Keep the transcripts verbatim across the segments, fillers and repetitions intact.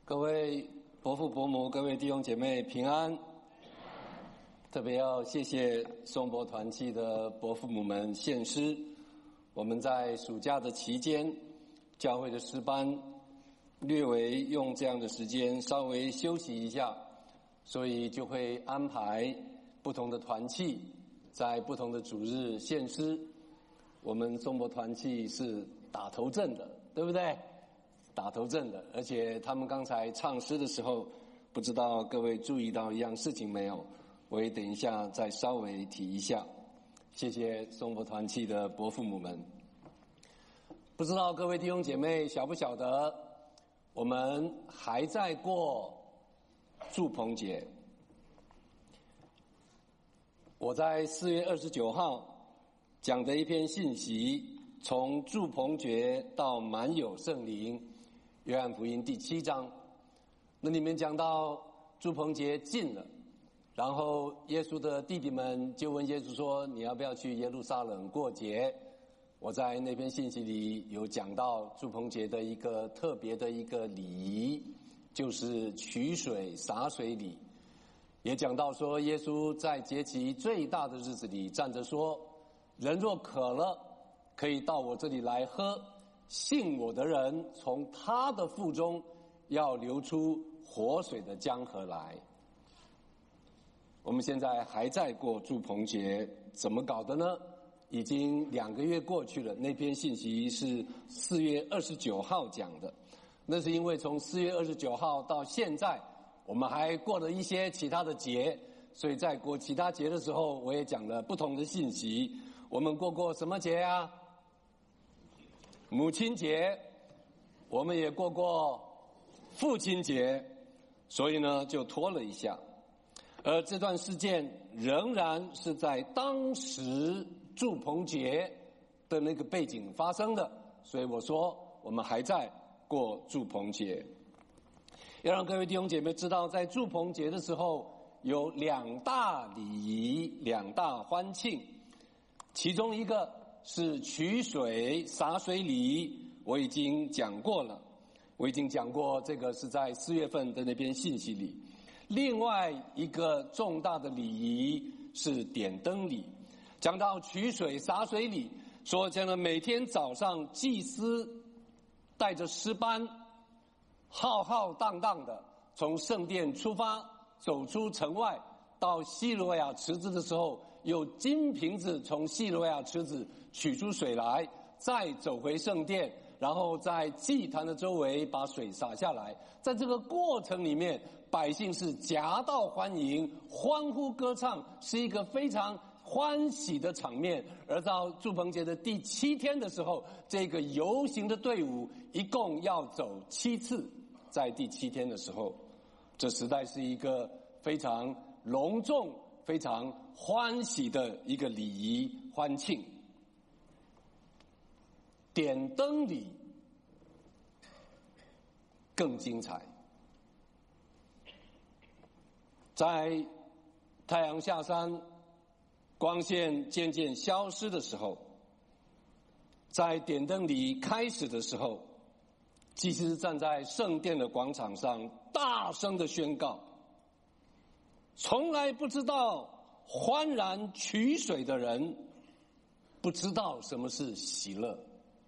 各位伯父伯母，各位弟兄姐妹平安。特别要谢谢颂钵团契的伯父母们献诗。我们在暑假的期间，教会的诗班略微用这样的时间稍微休息一下，所以就会安排不同的团契在不同的主日献诗。我们颂钵团契是打头阵的，对不对？打头阵的，而且他们刚才唱诗的时候，不知道各位注意到一样事情没有？我也等一下再稍微提一下。谢谢颂钵团契的伯父母们。不知道各位弟兄姐妹晓不晓得，我们还在过住棚节。我在四月二十九号讲的一篇信息，从住棚节到满有圣灵，约翰福音第七章，那里面讲到住棚节近了，然后耶稣的弟弟们就问耶稣说，你要不要去耶路撒冷过节？我在那篇信息里有讲到住棚节的一个特别的一个礼仪，就是取水洒水礼，也讲到说耶稣在节期最大的日子里站着说，人若渴了，可以到我这里来喝，信我的人从他的腹中要流出活水的江河来。我们现在还在过住棚节，怎么搞的呢？已经两个月过去了，那篇信息是四月二十九号讲的，那是因为从四月二十九号到现在，我们还过了一些其他的节，所以在过其他节的时候，我也讲了不同的信息。我们过过什么节啊？母亲节，我们也过过父亲节，所以呢就拖了一下。而这段事件仍然是在当时住棚节的那个背景发生的，所以我说我们还在过住棚节。要让各位弟兄姐妹知道，在住棚节的时候有两大礼仪，两大欢庆，其中一个是取水洒水礼，我已经讲过了，我已经讲过，这个是在四月份的那篇信息里。另外一个重大的礼仪是点灯礼，讲到取水洒水礼，说将来每天早上祭司带着诗班浩浩荡荡的从圣殿出发，走出城外，到西罗亚池子的时候，有金瓶子从西罗亚池子取出水来，再走回圣殿，然后在祭坛的周围把水洒下来。在这个过程里面，百姓是夹道欢迎，欢呼歌唱，是一个非常欢喜的场面。而到住棚节的第七天的时候，这个游行的队伍一共要走七次。在第七天的时候，这实在是一个非常隆重、非常欢喜的一个礼仪欢庆。点灯礼更精彩，在太阳下山，光线渐渐消失的时候，在点灯礼开始的时候，祭司站在圣殿的广场上大声的宣告，从来不知道欢然取水的人不知道什么是喜乐。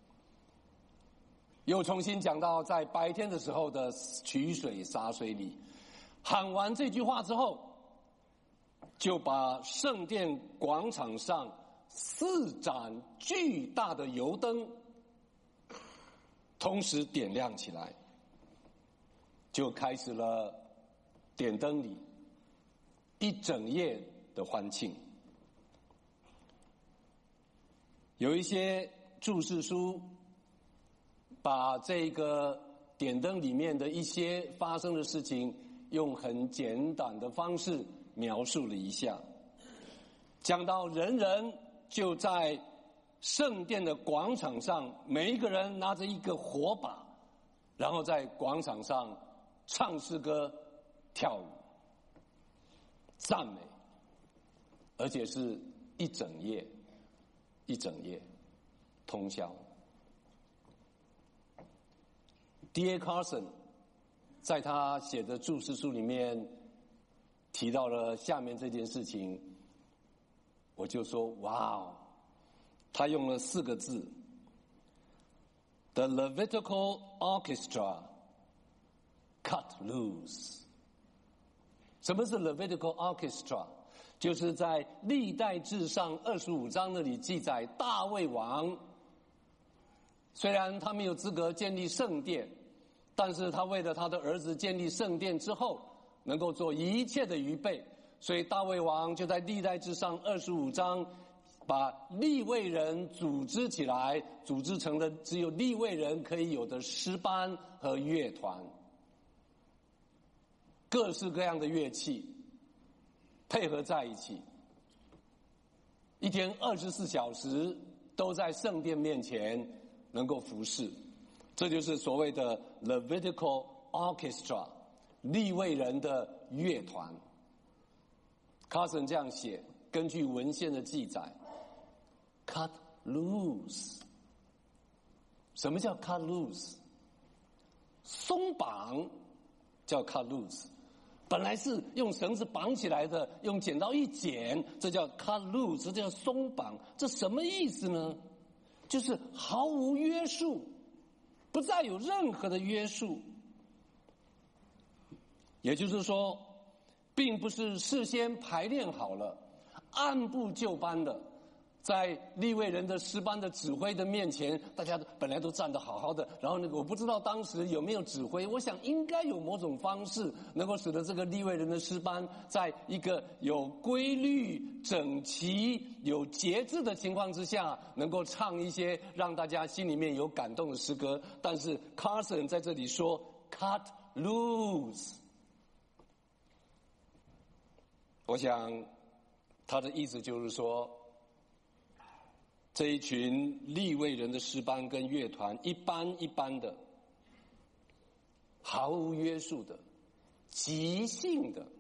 又重新讲到在白天的时候的取水洒水礼，喊完这句话之后，就把圣殿广场上四盏巨大的油灯同时点亮起来，就开始了点灯礼一整夜的欢庆。有一些注释书把这个点灯里面的一些发生的事情用很简短的方式描述了一下，讲到人人就在圣殿的广场上，每一个人拿着一个火把，然后在广场上唱诗歌、跳舞、赞美，而且是一整夜一整夜通宵。D A Carson 在他写的注释书里面提到了下面这件事情，我就说哇哦，他用了四个字 ：The Levitical Orchestra cut loose。什么是 Levitical Orchestra？ 就是在历代志上二十五章那里记载，大卫王虽然他没有资格建立圣殿，但是他为了他的儿子建立圣殿之后，能够做一切的预备，所以大卫王就在历代志上二十五章把利未人组织起来，组织成了只有利未人可以有的诗班和乐团，各式各样的乐器配合在一起，一天二十四小时都在圣殿面前能够服侍，这就是所谓的 Levitical Orchestra， 利未人的乐团。Carson 这样写，根据文献的记载 ，cut loose。什么叫 cut loose？ 松绑叫 cut loose。本来是用绳子绑起来的，用剪刀一剪，这叫 cut loose， 这叫松绑。这什么意思呢？就是毫无约束，不再有任何的约束。也就是说，并不是事先排练好了，按部就班的，在利未人的诗班的指挥的面前，大家本来都站得好好的，然后那个我不知道当时有没有指挥，我想应该有某种方式能够使得这个利未人的诗班在一个有规律、整齐、有节制的情况之下，能够唱一些让大家心里面有感动的诗歌。但是 Carson 在这里说 cut loose， 我想他的意思就是说，这一群利未人的诗班跟乐团一般一般的，毫无约束的，即兴的，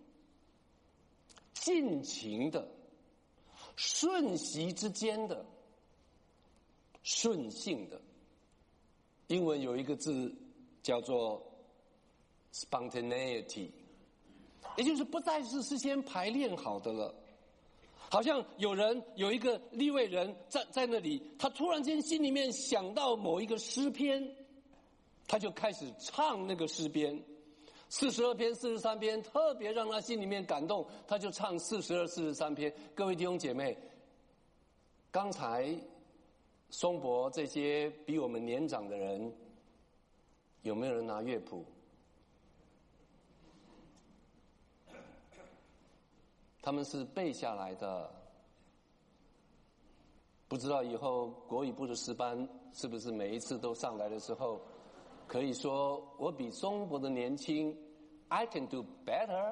尽情的，瞬息之间的，顺性的。英文有一个字叫做 spontaneity， 也就是不再是事先排练好的了。好像有人有一个利未人在在那里，他突然间心里面想到某一个诗篇，他就开始唱那个诗篇，四十二篇、四十三篇，特别让他心里面感动，他就唱四十二、四十三篇。各位弟兄姐妹，刚才松柏这些比我们年长的人，有没有人拿乐谱？他们是背下来的，不知道以后国语部的诗班是不是每一次都上来的时候，可以说我比松柏的年轻 ，I can do better，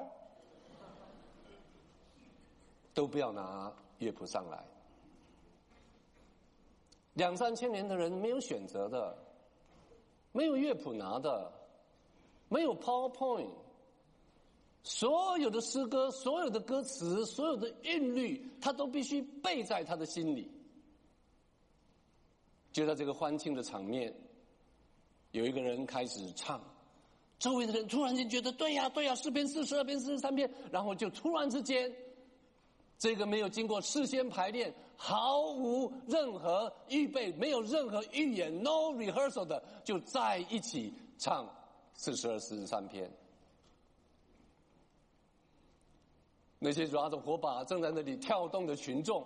都不要拿乐谱上来。两三千年的人没有选择的，没有乐谱拿的，没有 PowerPoint。所有的诗歌，所有的歌词，所有的韵律，他都必须背在他的心里。就在这个欢庆的场面，有一个人开始唱，周围的人突然间觉得对呀对呀，诗篇四十二篇、四十三篇，然后就突然之间，这个没有经过事先排练，毫无任何预备，没有任何预演 ，no rehearsal 的，就在一起唱四十二、四十三篇。那些抓着火把正在那里跳动的群众，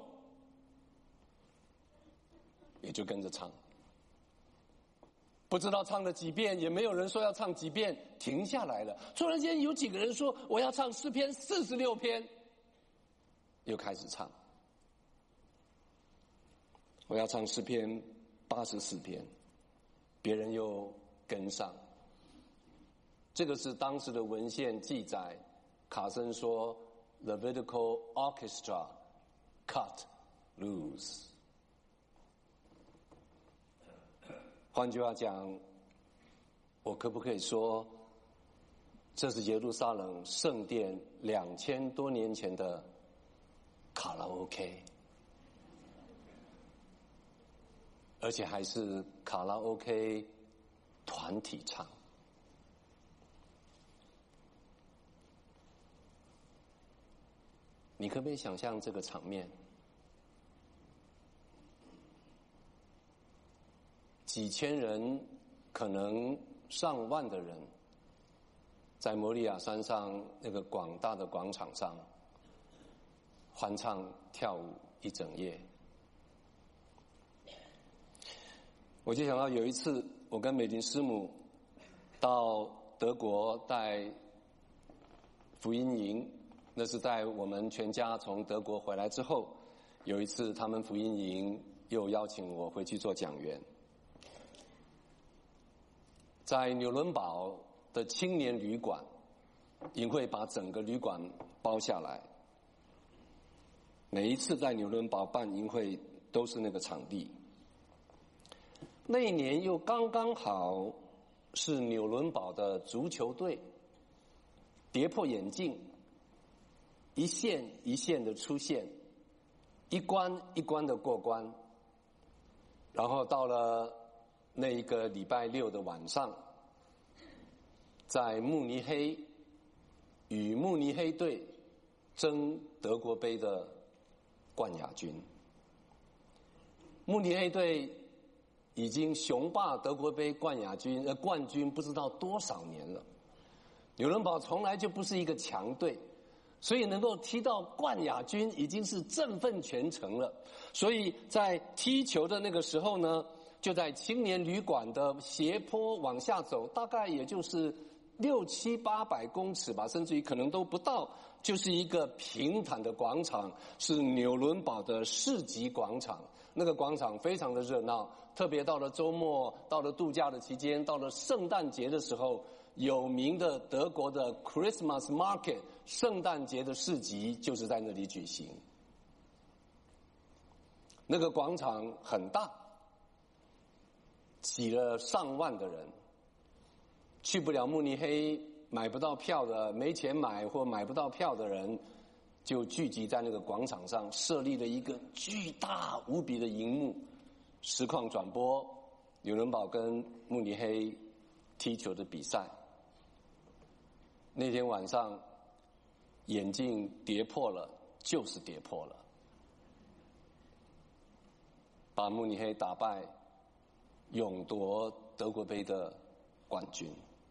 也就跟着唱。不知道唱了几遍，也没有人说要唱几遍，停下来了。突然间有几个人说我要唱诗篇四十六篇，又开始唱。我要唱诗篇八十四篇，别人又跟上。这个是当时的文献记载，卡森说Levitical Orchestra cut loose。换句话讲，我可不可以说，这是耶路撒冷圣殿两千多年前的卡拉 OK， 而且还是卡拉 OK 团体唱。 你可不可以想象这个场面？几千人，可能上万的人，在摩利亚山上那个广大的广场上欢唱跳舞一整夜。我就想到有一次，我跟美玲师母到德国带福音营，那是在我们全家从德国回来之后，有一次他们福音营又邀请我回去做讲员。在纽伦堡的青年旅馆，营会把整个旅馆包下来。每一次在纽伦堡办营会都是那个场地。那一年又刚刚好是纽伦堡的足球队跌破眼镜，一线一线的出现，一关一关的过关，然后到了那一个礼拜六的晚上，在慕尼黑与慕尼黑队争德国杯的冠亚军。慕尼黑队已经雄霸德国杯冠亚军呃冠军不知道多少年了，纽伦堡从来就不是一个强队，所以能够踢到冠亚军已经是振奋全城了。所以在踢球的那个时候呢，就在青年旅馆的斜坡往下走，大概也就是六七八百公尺吧，甚至于可能都不到，就是一个平坦的广场，是纽伦堡的市集广场。那个广场非常的热闹，特别到了周末，到了度假的期间，到了圣诞节的时候，有名的德国的 Christmas Market 圣诞节的市集就是在那里举行。那个广场很大，挤了上万的人，去不了慕尼黑买不到票的，没钱买或买不到票的人，就聚集在那个广场上，设立了一个巨大无比的荧幕，实况转播纽伦堡跟慕尼黑踢球的比赛。那天晚上眼镜跌破了，就是跌破了，把慕尼黑打败，勇夺德国杯的冠军。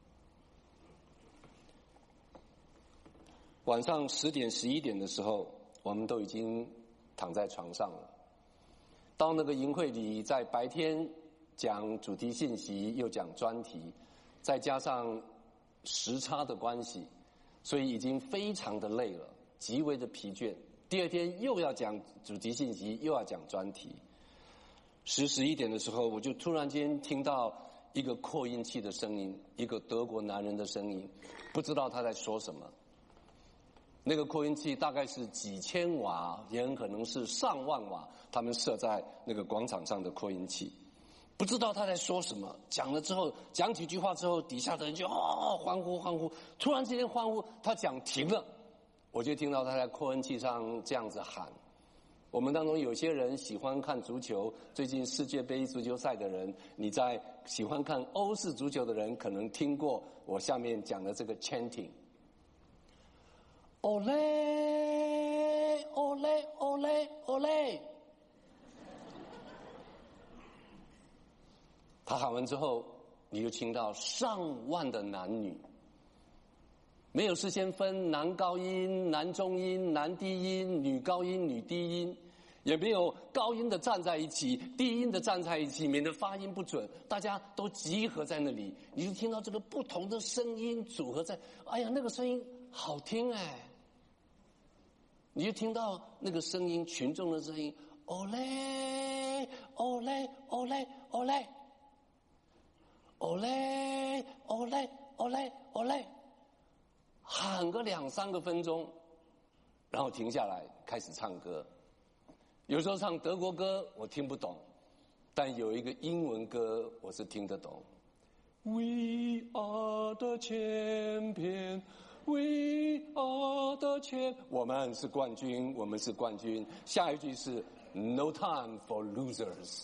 晚上十点十一点的时候，我们都已经躺在床上了。到那个营会里，在白天讲主题信息，又讲专题，再加上时差的关系，所以已经非常的累了，极为的疲倦。第二天又要讲主题信息，又要讲专题。十十一点的时候，我就突然间听到一个扩音器的声音，一个德国男人的声音，不知道他在说什么。那个扩音器大概是几千瓦，也很可能是上万瓦，他们设在那个广场上的扩音器，不知道他在说什么。讲了之后，讲几句话之后，底下的人就哦欢呼欢呼，突然之间欢呼，他讲停了，我就听到他在扩音器上这样子喊。我们当中有些人喜欢看足球，最近世界杯足球赛的人，你在喜欢看欧式足球的人，可能听过我下面讲的这个 chanting。Ole, ole, ole, ole。他喊完之后，你就听到上万的男女，没有事先分男高音、男中音、男低音、女高音、女低音，也没有高音的站在一起，低音的站在一起，免得发音不准。大家都集合在那里，你就听到这个不同的声音组合在，哎呀，那个声音好听哎。你就听到那个声音，群众的声音 ，ole ole ole ole ole ole ole ole， 喊个两三个分钟，然后停下来开始唱歌。有时候唱德国歌我听不懂，但有一个英文歌我是听得懂。We are the champion。We are the champ， 我们是冠军，我们是冠军。下一句是 No time for losers。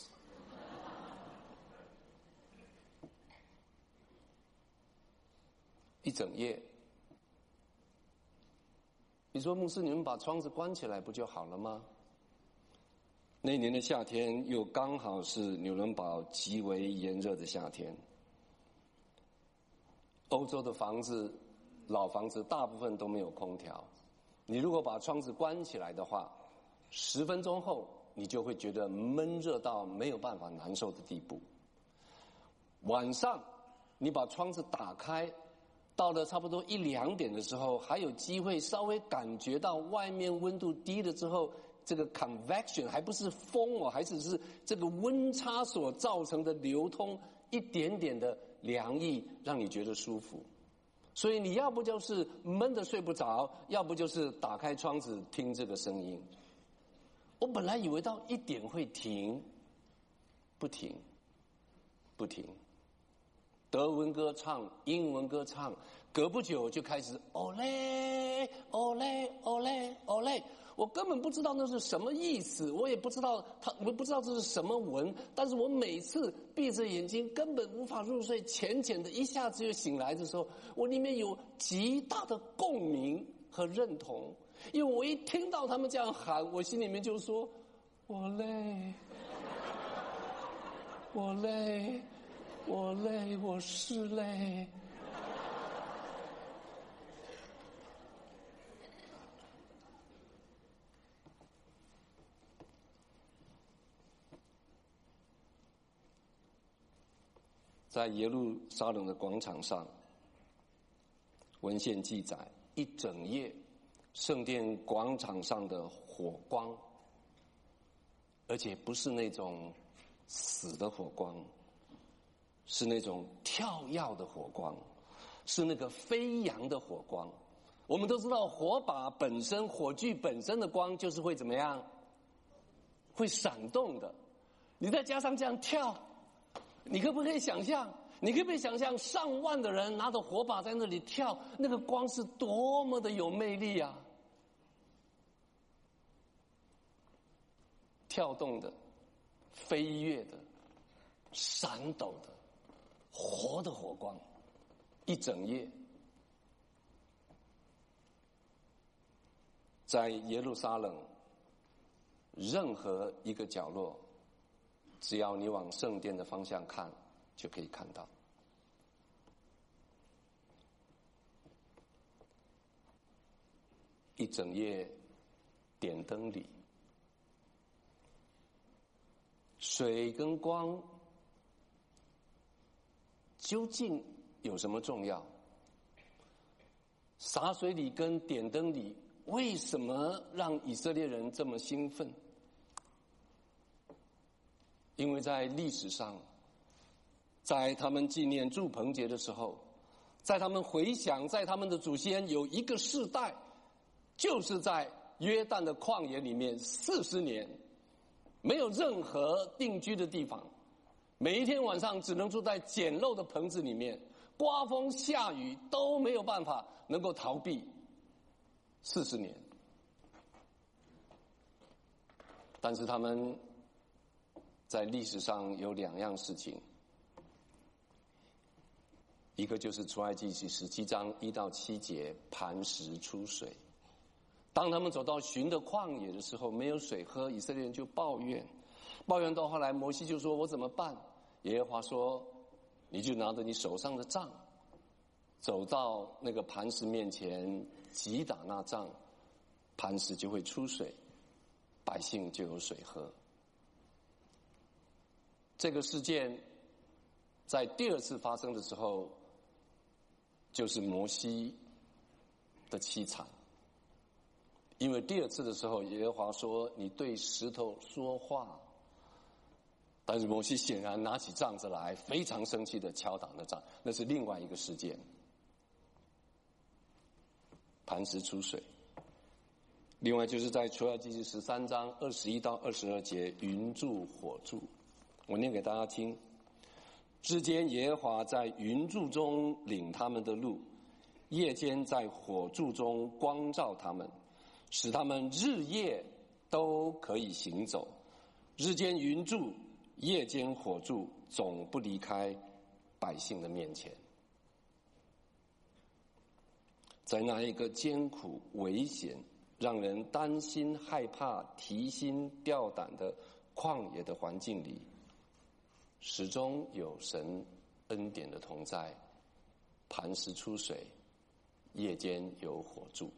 一整夜， 你说牧师，你们把窗子关起来不就好了吗？那年的夏天又刚好是纽伦堡极为炎热的夏天。欧洲的房子，老房子大部分都没有空调，你如果把窗子关起来的话，十分钟后你就会觉得闷热到没有办法难受的地步。晚上你把窗子打开，到了差不多一两点的时候，还有机会稍微感觉到外面温度低了之后，这个 convection 还不是风哦，还只是这个温差所造成的流通，一点点的凉意，让你觉得舒服。所以你要不就是闷得睡不着，要不就是打开窗子听这个声音。我本来以为到一点会停，不停，不停。德文歌唱，英文歌唱，隔不久就开始哦嘞哦嘞哦嘞哦嘞，我根本不知道那是什么意思，我也不知道他，我不知道这是什么文，但是我每次闭着眼睛根本无法入睡，浅浅的一下子就醒来的时候，我里面有极大的共鸣和认同，因为我一听到他们这样喊，我心里面就说我累，我累，我累，我是累。在耶路撒冷的广场上，文献记载，一整夜圣殿广场上的火光，而且不是那种死的火光，是那种跳跃的火光，是那个飞扬的火光。我们都知道火把本身，火炬本身的光就是会怎么样？会闪动的。你再加上这样跳，你可不可以想象？你可不可以想象上万的人拿着火把在那里跳，那个光是多么的有魅力啊！跳动的、飞跃的、闪抖的、活的火光，一整夜。在耶路撒冷任何一个角落，只要你往圣殿的方向看，就可以看到。一整夜点灯里，水跟光究竟有什么重要？洒水礼跟点灯礼为什么让以色列人这么兴奋？因为在历史上，在他们纪念住棚节的时候，在他们回想，在他们的祖先有一个世代，就是在约旦的旷野里面四十年，没有任何定居的地方，每一天晚上只能住在简陋的棚子里面，刮风下雨都没有办法能够逃避。四十年，但是他们在历史上有两样事情，一个就是出埃及记十七章一到七节磐石出水。当他们走到寻的旷野的时候，没有水喝，以色列人就抱怨，抱怨到后来，摩西就说：“我怎么办？”耶和华说：“你就拿着你手上的杖，走到那个磐石面前，击打那杖，磐石就会出水，百姓就有水喝。”这个事件在第二次发生的时候，就是摩西的凄惨。因为第二次的时候，耶和华说：“你对石头说话。”但是摩西显然拿起杖子来，非常生气的敲打那杖，那是另外一个事件。磐石出水。另外就是在出埃及记十三章二十一到二十二节，云柱火柱。我念给大家听。之间耶和华在云柱中领他们的路，夜间在火柱中光照他们，使他们日夜都可以行走。日间云柱，夜间火柱，总不离开百姓的面前。在那一个艰苦、危险、 让人担心、害怕、提心吊胆的旷野的环境里，始终有神恩典的同在，磐石出水，夜间有火柱。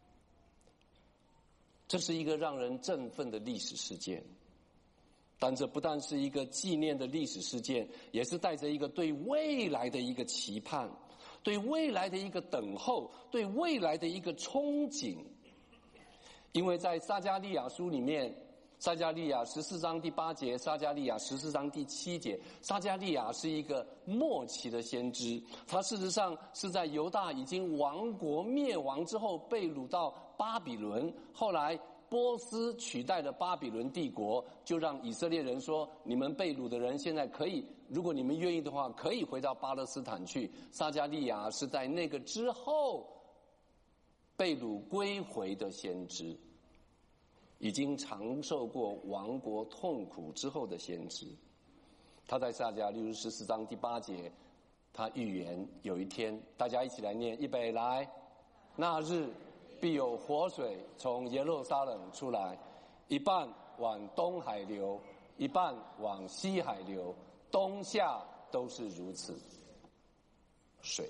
这是一个让人振奋的历史事件，但这不但是一个纪念的历史事件，也是带着一个对未来的一个期盼，对未来的一个等候，对未来的一个憧憬。因为在撒迦利亚书里面，撒迦利亚十四章第八节，撒迦利亚十四章第七节，撒迦利亚是一个末期的先知，他事实上是在犹大已经亡国灭亡之后被掳到巴比伦，后来波斯取代了巴比伦帝国，就让以色列人说，你们被掳的人现在可以，如果你们愿意的话，可以回到巴勒斯坦去。撒迦利亚是在那个之后被掳归回的先知，已经尝受过亡国痛苦之后的先知。他在撒迦利亚十四章第八节，他预言有一天，大家一起来念，预备来，那日必有活水从耶路撒冷出来，一半往东海流，一半往西海流，冬夏都是如此。水，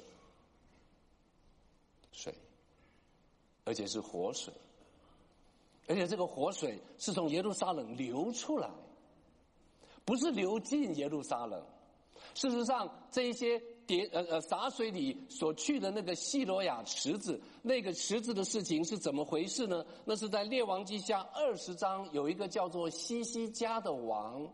水，而且是活水，而且这个活水是从耶路撒冷流出来，不是流进耶路撒冷。事实上，这一些叠呃呃洒水里所去的那个西罗亚池子，那个池子的事情是怎么回事呢？那是在列王记下二十章，有一个叫做西西家的王，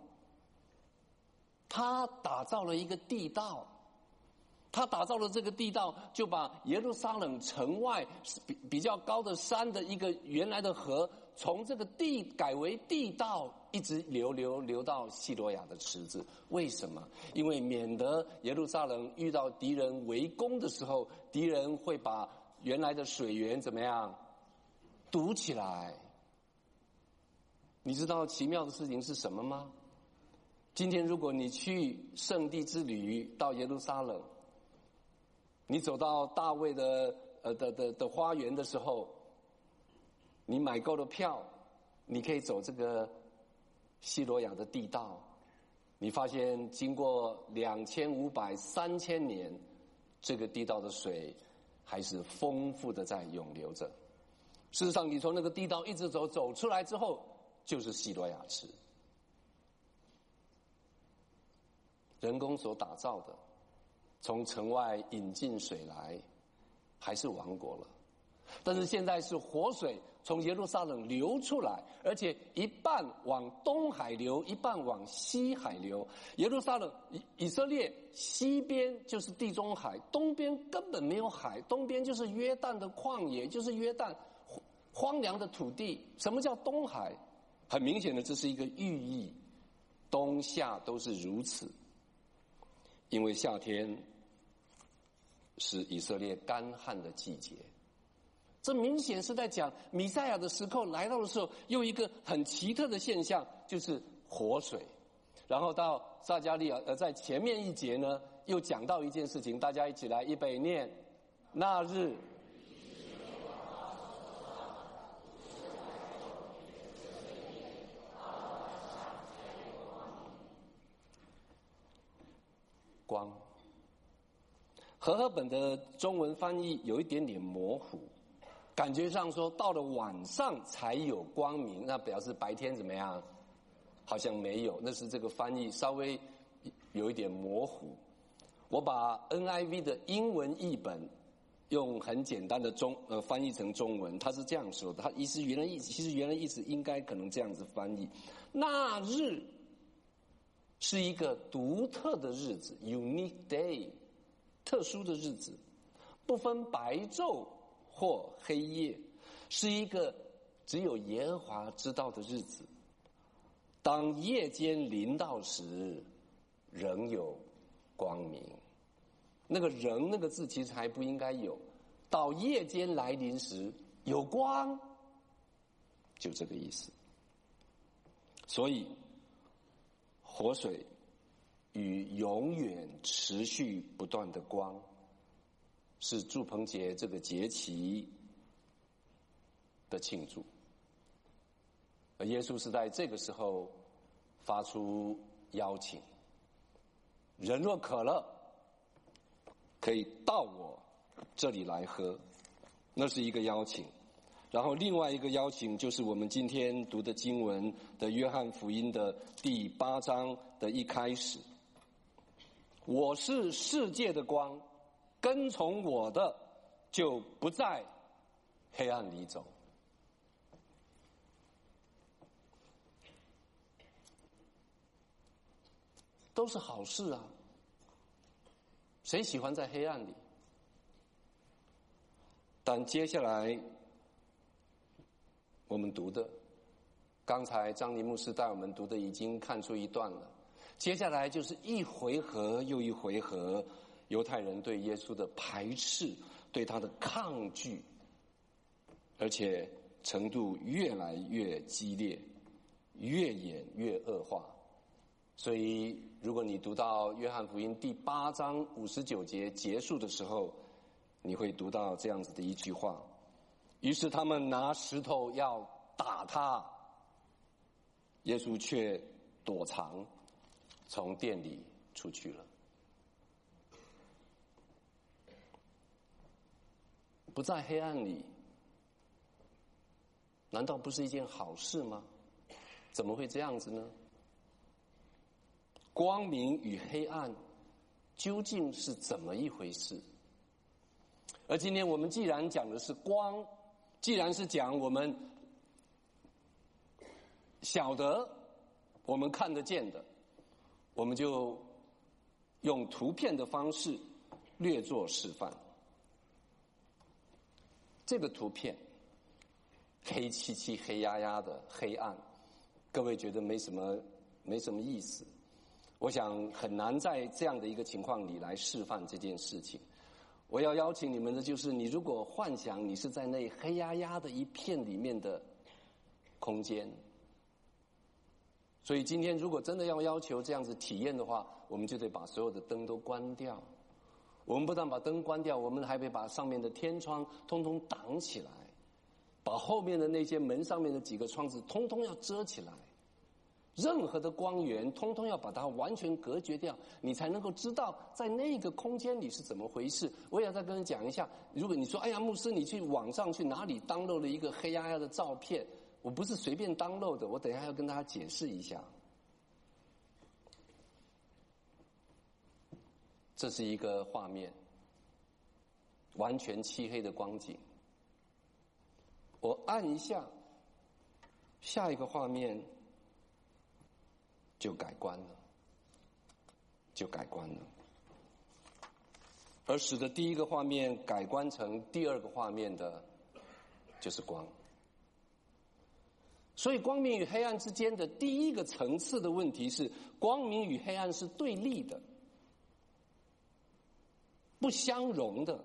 他打造了一个地道。他打造了这个地道，就把耶路撒冷城外比比较高的山的一个原来的河，从这个地改为地道，一直流流流到西罗亚的池子。为什么？因为免得耶路撒冷遇到敌人围攻的时候，敌人会把原来的水源怎么样堵起来。你知道奇妙的事情是什么吗？今天如果你去圣地之旅到耶路撒冷，你走到大卫的呃的的的花园的时候，你买够了票，你可以走这个西罗亚的地道。你发现经过两千五百三千年，这个地道的水还是丰富的在涌流着。事实上，你从那个地道一直走走出来之后，就是西罗亚池，人工所打造的。从城外引进水来，还是亡国了。但是现在是活水从耶路撒冷流出来，而且一半往东海流，一半往西海流。耶路撒冷以以色列西边就是地中海，东边根本没有海，东边就是约旦的旷野，就是约旦荒凉的土地。什么叫东海？很明显的，这是一个寓意，冬夏都是如此。因为夏天是以色列干旱的季节，这明显是在讲弥赛亚的时刻来到的时候，又一个很奇特的现象，就是活水。然后到撒迦利亚，呃，在前面一节呢，又讲到一件事情，大家一起来预备念：那日。光，和合本的中文翻译有一点点模糊，感觉上说到了晚上才有光明，那表示白天怎么样？好像没有，那是这个翻译稍微有一点模糊。我把 N I V 的英文译本用很简单的中呃翻译成中文，他是这样说的，他意思原来意思其实原来意思应该可能这样子翻译：那日是一个独特的日子 ，unique day， 特殊的日子，不分白昼或黑夜，是一个只有耶和华知道的日子。当夜间临到时，仍有光明。那个仍那个字其实还不应该有，到夜间来临时有光，就这个意思。所以活水与永远持续不断的光，是祝棚节这个节期的庆祝。而耶稣是在这个时候发出邀请：人若渴了，可以到我这里来喝。那是一个邀请。然后另外一个邀请就是我们今天读的经文的约翰福音的第八章的一开始：我是世界的光，跟从我的就不在黑暗里走。都是好事啊，谁喜欢在黑暗里？但接下来我们读的，刚才张尼牧师带我们读的已经看出一段了，接下来就是一回合又一回合犹太人对耶稣的排斥，对他的抗拒，而且程度越来越激烈，越演越恶化。所以如果你读到约翰福音第八章五十九节结束的时候，你会读到这样子的一句话：于是他们拿石头要打他，耶稣却躲藏，从店里出去了。不在黑暗里，难道不是一件好事吗？怎么会这样子呢？光明与黑暗究竟是怎么一回事？而今天我们既然讲的是光，既然是讲我们晓得，我们看得见的，我们就用图片的方式略作示范。这个图片黑漆漆黑压压的黑暗，各位觉得没什么没什么意思，我想很难在这样的一个情况里来示范这件事情。我要邀请你们的就是，你如果幻想你是在那黑压压的一片里面的空间，所以今天如果真的要要求这样子体验的话，我们就得把所有的灯都关掉。我们不但把灯关掉，我们还得把上面的天窗通通挡起来，把后面的那些门上面的几个窗子通通要遮起来，任何的光源通通要把它完全隔绝掉，你才能够知道在那个空间里是怎么回事。我也要再跟你讲一下，如果你说哎呀牧师你去网上去哪里download了一个黑压压的照片，我不是随便download的，我等一下要跟大家解释一下。这是一个画面，完全漆黑的光景。我按一下，下一个画面就改观了，就改观了，而使得第一个画面改观成第二个画面的，就是光。所以光明与黑暗之间的第一个层次的问题是，光明与黑暗是对立的，不相容的。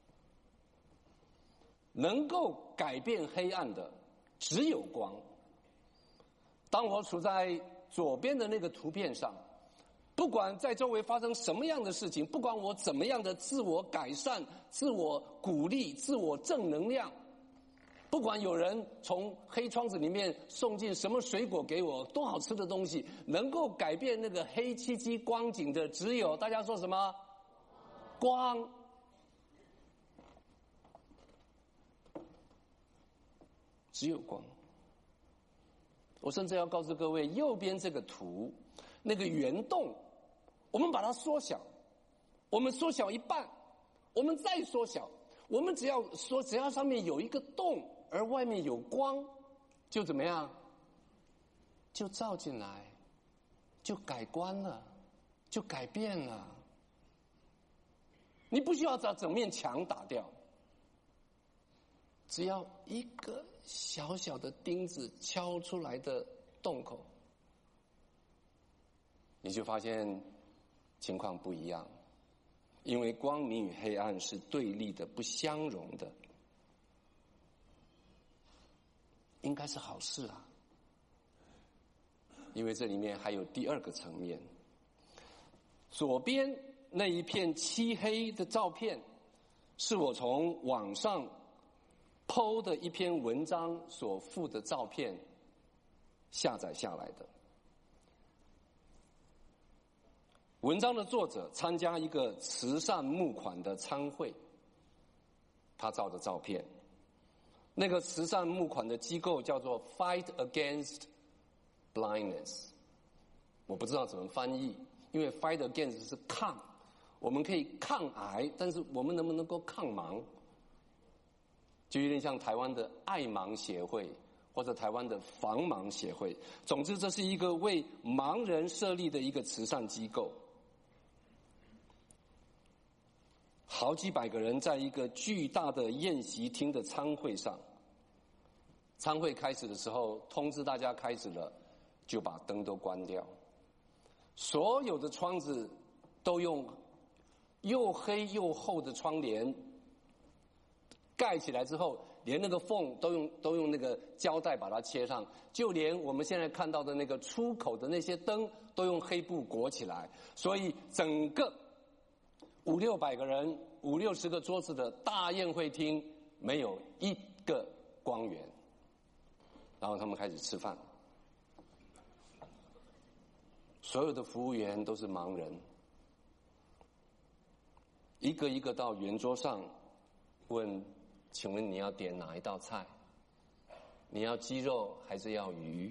能够改变黑暗的只有光。当我处在左边的那个图片上，不管在周围发生什么样的事情，不管我怎么样的自我改善、自我鼓励、自我正能量，不管有人从黑窗子里面送进什么水果给我，多好吃的东西，能够改变那个黑漆漆光景的只有，大家说什么？光。只有光。我甚至要告诉各位，右边这个图，那个圆洞，我们把它缩小，我们缩小一半，我们再缩小，我们只要说只要上面有一个洞，而外面有光，就怎么样？就照进来，就改观了，就改变了。你不需要把整面墙打掉，只要一个小小的钉子敲出来的洞口，你就发现情况不一样。因为光明与黑暗是对立的，不相容的，应该是好事啊。因为这里面还有第二个层面，左边那一片漆黑的照片是我从网上 P O 的一篇文章所附的照片下载下来的。文章的作者参加一个慈善募款的餐会，他照的照片。那个慈善募款的机构叫做 Fight Against Blindness， 我不知道怎么翻译，因为 Fight Against 是抗，我们可以抗癌，但是我们能不能够抗盲？就有点像台湾的爱盲协会，或者台湾的防盲协会。总之，这是一个为盲人设立的一个慈善机构。好几百个人在一个巨大的宴席厅的餐会上，餐会开始的时候，通知大家开始了，就把灯都关掉，所有的窗子都用又黑又厚的窗帘盖起来之后，连那个缝都用都用那个胶带把它切上，就连我们现在看到的那个出口的那些灯都用黑布裹起来，所以整个五六百个人、五六十个桌子的大宴会厅没有一个光源，然后他们开始吃饭，所有的服务员都是盲人，一个一个到圆桌上问：请问你要点哪一道菜？你要鸡肉还是要鱼？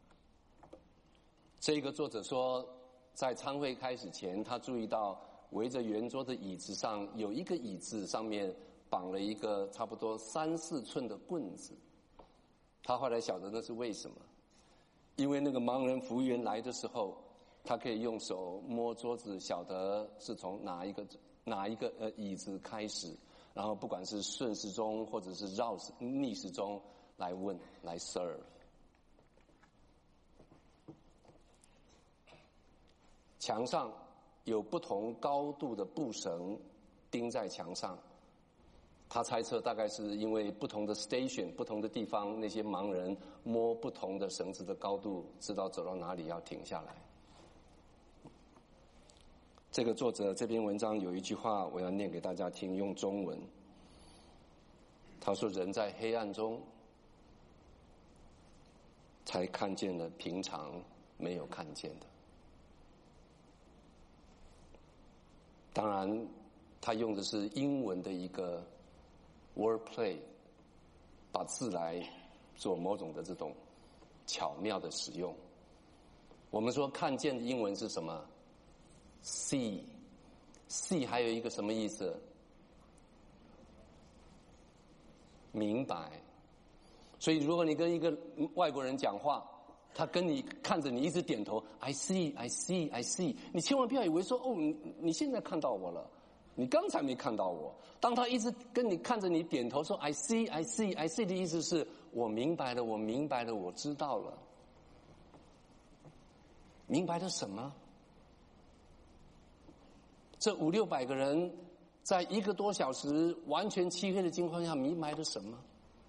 这个作者说，在餐会开始前，他注意到围着圆桌的椅子上有一个椅子上面绑了一个差不多三四寸的棍子。他后来晓得那是为什么，因为那个盲人服务员来的时候，他可以用手摸桌子，晓得是从哪一个哪一个呃椅子开始，然后不管是顺时钟或者是绕逆时钟来问来 serve。墙上有不同高度的布绳钉在墙上，他猜测大概是因为不同的 station 不同的地方，那些盲人摸不同的绳子的高度，知道走到哪里要停下来。这个作者这篇文章有一句话我要念给大家听，用中文。他说：人在黑暗中才看见了平常没有看见的。当然他用的是英文的一个 wordplay， 把字来做某种的这种巧妙的使用。我们说看见的英文是什么？ see see 还有一个什么意思？明白。所以如果你跟一个外国人讲话，他跟你看着你一直点头 I see I see I see， 你千万不要以为说哦 你, 你现在看到我了，你刚才没看到我。当他一直跟你看着你点头说 I see I see I see 的意思是我明白了我明白了我知道了。明白了什么？这五六百个人在一个多小时完全漆黑的情况下明白了什么？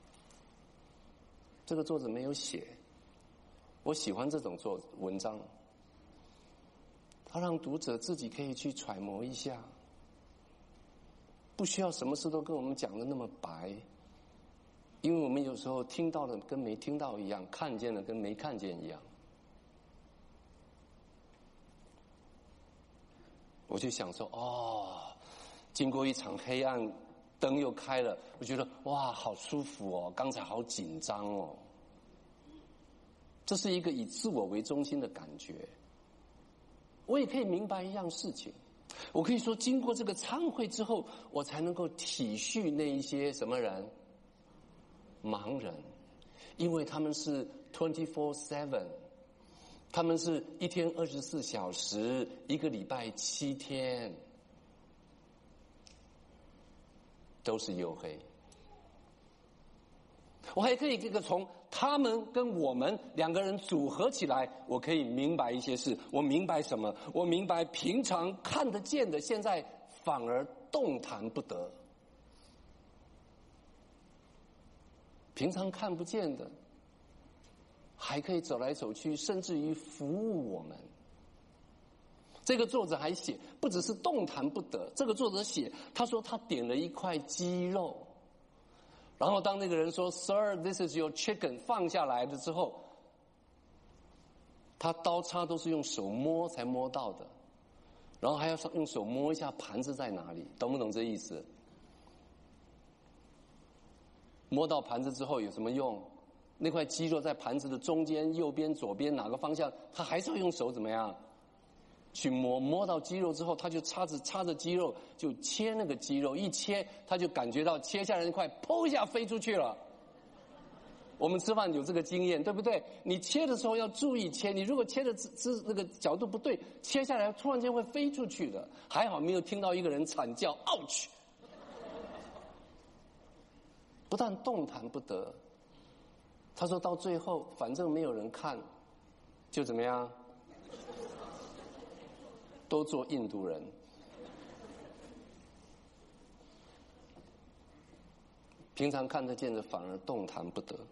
这个作者没有写。我喜欢这种做文章，他让读者自己可以去揣摩一下，不需要什么事都跟我们讲的那么白，因为我们有时候听到的跟没听到一样，看见的跟没看见一样。我就想说，哦，经过一场黑暗，灯又开了，我觉得哇，好舒服哦，刚才好紧张哦。这是一个以自我为中心的感觉。我也可以明白一样事情，我可以说经过这个参会之后，我才能够体恤那一些什么人？盲人，因为他们是 twenty-four seven， 他们是一天二十四小时，一个礼拜七天，都是黝黑。我还可以这个从他们跟我们两个人组合起来，我可以明白一些事。我明白什么？我明白平常看得见的，现在反而动弹不得；平常看不见的，还可以走来走去，甚至于服务我们。这个作者还写，不只是动弹不得，这个作者写，他说他点了一块鸡肉， 然后当那个人说 Sir, this is your chicken 放下来了之后，他刀叉都是用手摸才摸到的，然后还要用手摸一下盘子在哪里，懂不懂这意思？摸到盘子之后有什么用？那块鸡肉在盘子的中间、右边、左边哪个方向，他还是要用手怎么样去摸？摸到鸡肉之后，他就插着插着鸡肉就切那个鸡肉，一切他就感觉到切下来那块砰一下飞出去了。我们吃饭有这个经验，对不对？你切的时候要注意切，你如果切的姿那个角度不对，切下来突然间会飞出去的。还好没有听到一个人惨叫 ouch， 不但动弹不得，他说到最后反正没有人看，就怎么样，都做印度人。平常看得见的反而动弹不得。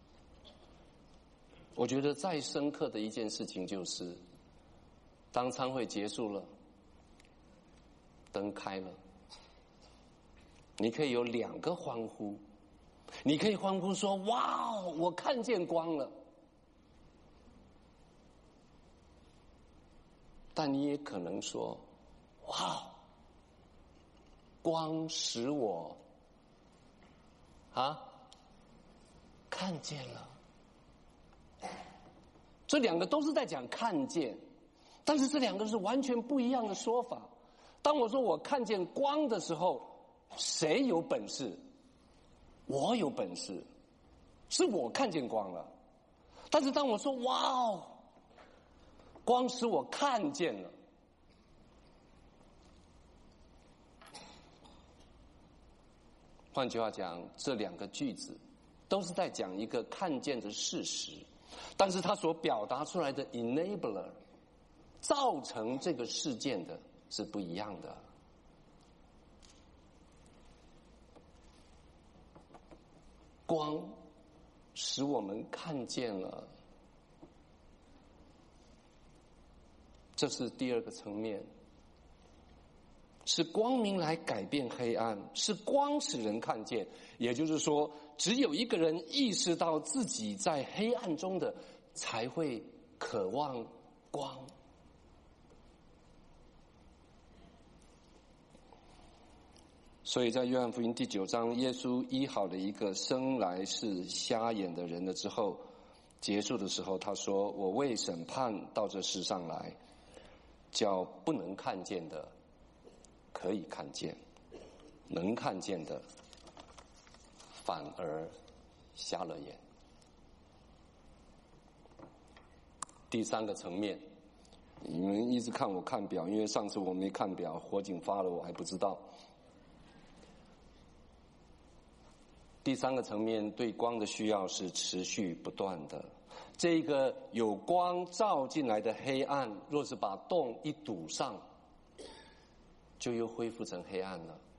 我觉得再深刻的一件事情就是，当餐会结束了，灯开了，你可以有两个欢呼，你可以欢呼说哇，我看见光了，但你也可能说哇，光使我啊看见了。这两个都是在讲看见，但是这两个是完全不一样的说法。当我说我看见光的时候，谁有本事？我有本事，是我看见光了。但是当我说哇哦，光使我看见了，换句话讲，这两个句子都是在讲一个看见的事实，但是他所表达出来的 enabler 造成这个事件的是不一样的。光使我们看见了，这是第二个层面，是光明来改变黑暗，是光使人看见。也就是说，只有一个人意识到自己在黑暗中的，才会渴望光。所以在约翰福音第九章，耶稣医好了一个生来是瞎眼的人了之后，结束的时候他说，我为审判到这世上来，叫不能看见的可以看见，能看见的反而瞎了眼。第三个层面，你们一直看我看表，因为上次我没看表，火警发了我还不知道。第三个层面对光的需要是持续不断的。这个有光照进来的黑暗，若是把洞一堵上，就又恢复成黑暗了。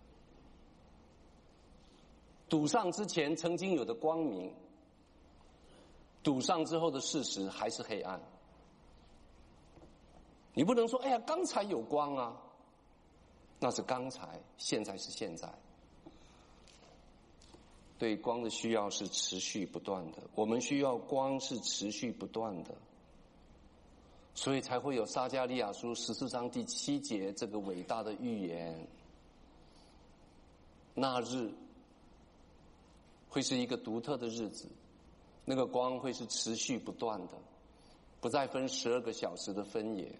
堵上之前曾经有的光明，堵上之后的事实还是黑暗。你不能说哎呀刚才有光啊，那是刚才，现在是现在。对光的需要是持续不断的，我们需要光是持续不断的，所以才会有撒迦利亚书十四章第七节这个伟大的预言。那日会是一个独特的日子，那个光会是持续不断的，不再分十二个小时的分野。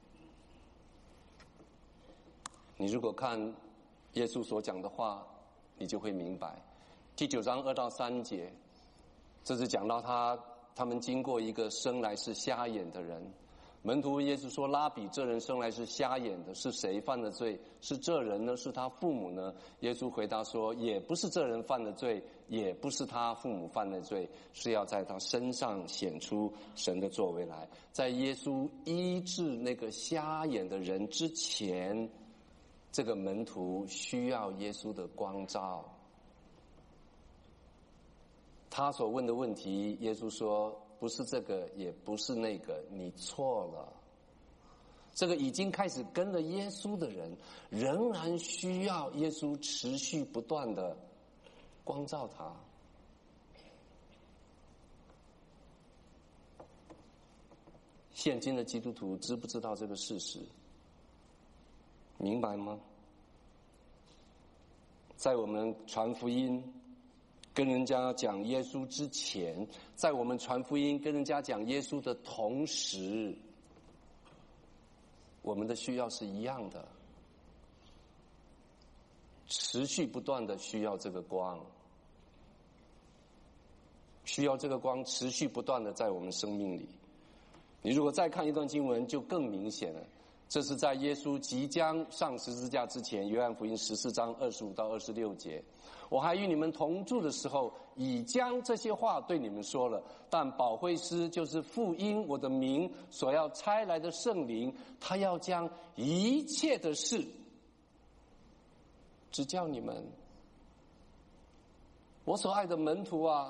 你如果看耶稣所讲的话，你就会明白。第九章二到三节，这是讲到他他们经过一个生来是瞎眼的人，门徒问耶稣说，拉比，这人生来是瞎眼的，是谁犯的罪？是这人呢？是他父母呢？耶稣回答说，也不是这人犯的罪，也不是他父母犯的罪，是要在他身上显出神的作为来。在耶稣医治那个瞎眼的人之前，这个门徒需要耶稣的光照。他所问的问题，耶稣说不是这个，也不是那个，你错了。这个已经开始跟了耶稣的人，仍然需要耶稣持续不断的光照他。现今的基督徒知不知道这个事实？明白吗？在我们传福音跟人家讲耶稣之前，在我们传福音跟人家讲耶稣的同时，我们的需要是一样的，持续不断的需要这个光，需要这个光持续不断的在我们生命里。你如果再看一段经文就更明显了，这是在耶稣即将上十字架之前，约翰福音十四章二十五到二十六节，我还与你们同住的时候，已将这些话对你们说了，但保惠师就是父因我的名所要差来的圣灵，他要将一切的事指教你们。我所爱的门徒啊，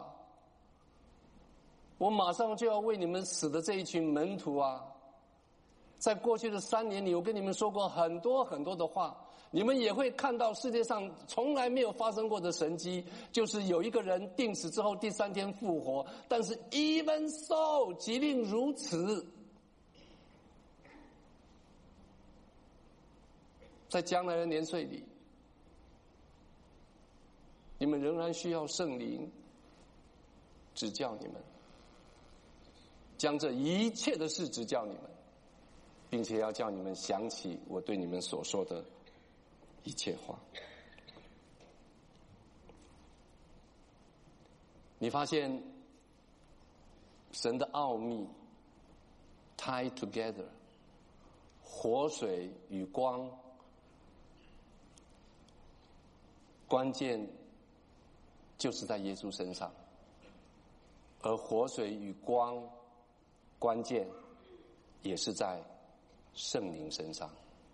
我马上就要为你们死的这一群门徒啊，在过去的三年里，我跟你们说过很多很多的话，你们也会看到世界上从来没有发生过的神迹，就是有一个人定死之后第三天复活。但是 even so， 即令如此，在将来的年岁里，你们仍然需要圣灵指教你们，将这一切的事指教你们，并且要叫你们想起我对你们所说的一切话。你发现神的奥秘 tie together， 活水与光，关键就是在耶稣身上，而活水与光关键也是在圣灵身上。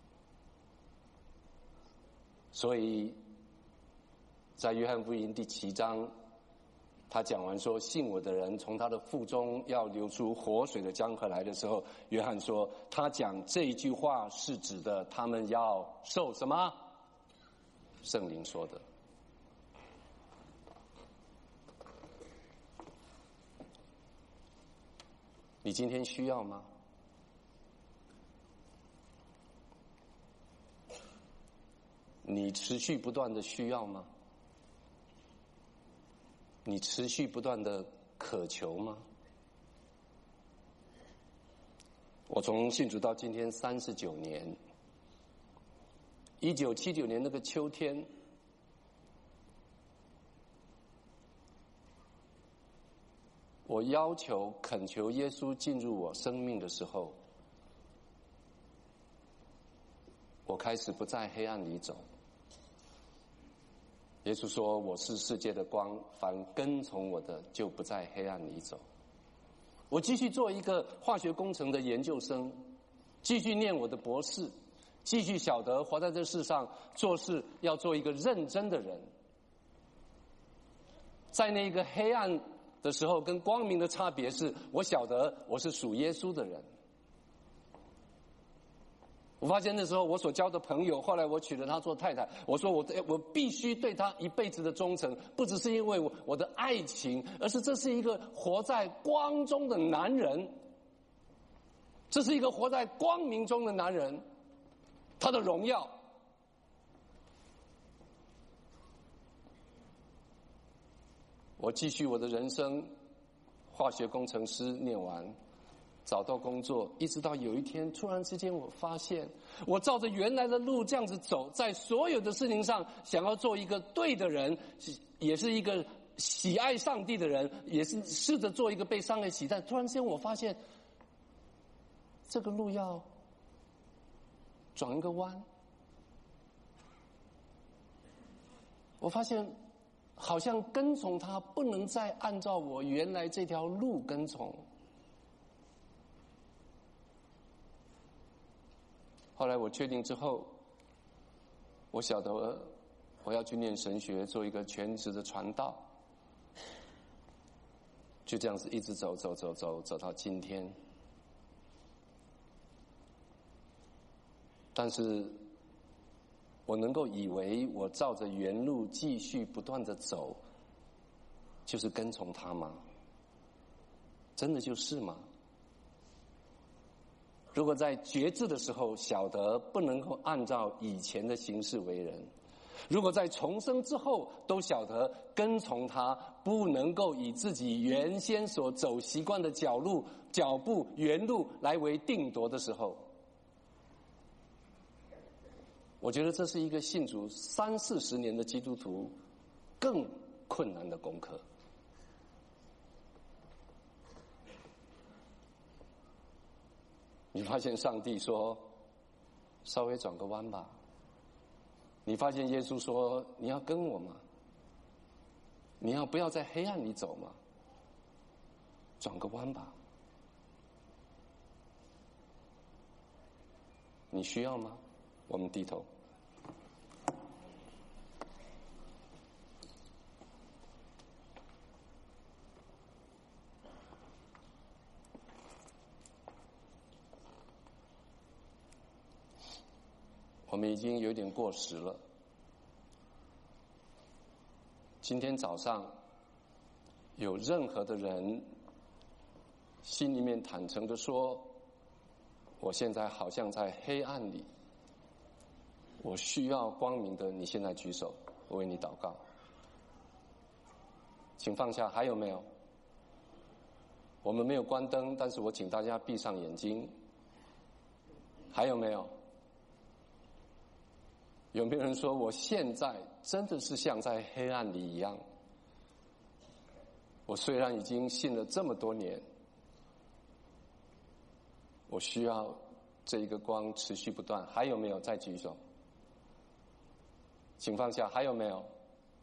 所以在约翰福音第七章，他讲完说信我的人从他的腹中要流出活水的江河来的时候，约翰说他讲这一句话是指的他们要受什么？圣灵说的。你今天需要吗？你持续不断的需要吗？你持续不断的渴求吗？我从信主到今天三十九年，一九七九年那个秋天，我要求恳求耶稣进入我生命的时候，我开始不在黑暗里走。耶稣说我是世界的光，凡跟从我的就不在黑暗里走。我继续做一个化学工程的研究生，继续念我的博士，继续晓得活在这世上做事要做一个认真的人。在那个黑暗的时候跟光明的差别是，我晓得我是属耶稣的人。我发现那时候我所交的朋友，后来我娶了她做太太，我说我我必须对她一辈子的忠诚，不只是因为我我的爱情，而是这是一个活在光中的男人，这是一个活在光明中的男人，他的荣耀。我继续我的人生，化学工程师念完，找到工作，一直到有一天突然之间我发现，我照着原来的路这样子走，在所有的事情上想要做一个对的人，也是一个喜爱上帝的人，也是试着做一个被上帝喜爱。突然之间我发现这个路要转一个弯，我发现好像跟从他不能再按照我原来这条路跟从。后来我确定之后，我晓得我要去念神学，做一个全职的传道，就这样子一直走走走走走到今天。但是我能够以为我照着原路继续不断的走， 就是跟从他吗？真的就是吗？如果在决志的时候晓得不能够按照以前的形式为人，如果在重生之后都晓得跟从他不能够以自己原先所走习惯的脚路脚步原路来为定夺的时候，我觉得这是一个信主三四十年的基督徒更困难的功课。你发现上帝说稍微转个弯吧，你发现耶稣说你要跟我吗？你要不要在黑暗里走吗？转个弯吧。你需要吗？我们低头。我们已经有点过时了。今天早上有任何的人心里面坦诚的说，我现在好像在黑暗里，我需要光明的，你现在举手，我为你祷告。请放下，还有没有？我们没有关灯，但是我请大家闭上眼睛。还有没有？有没有人说我现在真的是像在黑暗里一样？我虽然已经信了这么多年，我需要这一个光持续不断。还有没有？再举手。请放下，还有没有？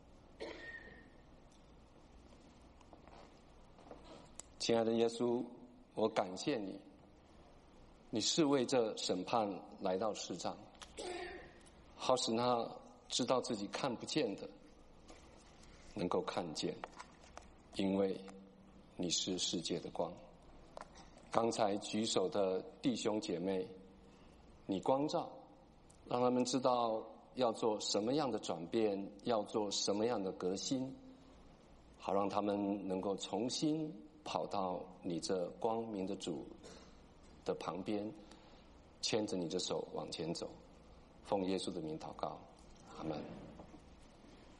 亲爱的耶稣，我感谢你，你是为这审判来到世上，好使那知道自己看不见的能够看见，因为你是世界的光。刚才举手的弟兄姐妹，你光照，让他们知道要做什么样的转变，要做什么样的革新，好让他们能够重新跑到你这光明的主的旁边，牵着你的手往前走。奉耶稣的名祷告，阿们。